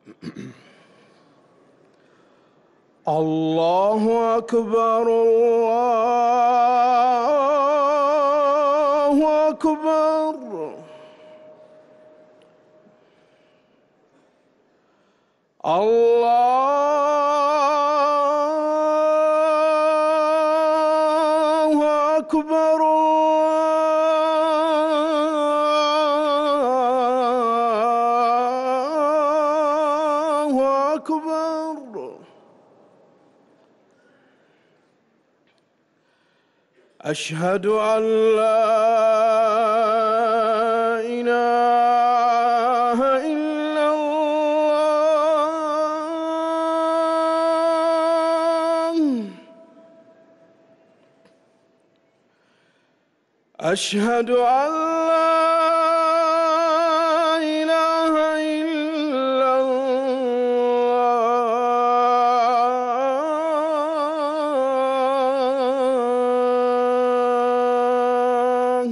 الله أكبر الله أكبر الله أكبر الله أكبر أشهد أن لا إله إلا الله أشهد أن لا إله إلا الله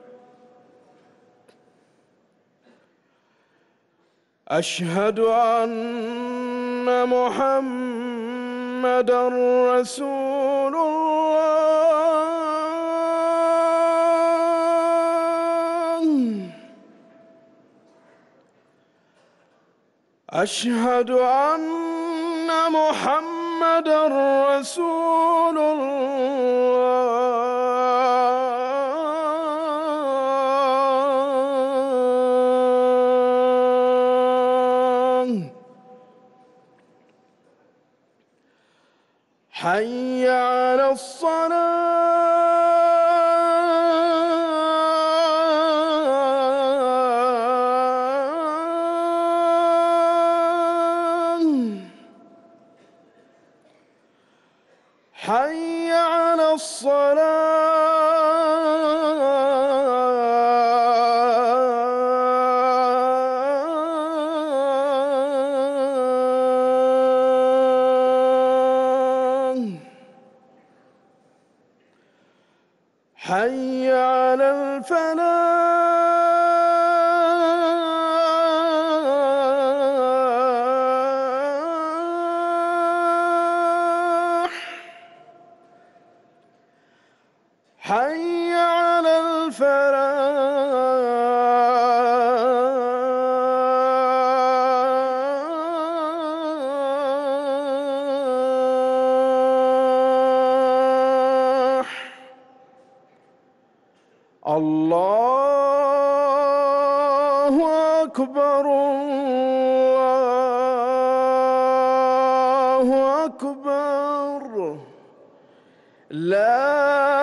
أشهد أن محمدًا رسول الله أشهد أن محمدًا رسول الله حي على الصلاة حي على الصلاة حي على الفلاح حي على الفلاح الله أكبر الله أكبر لا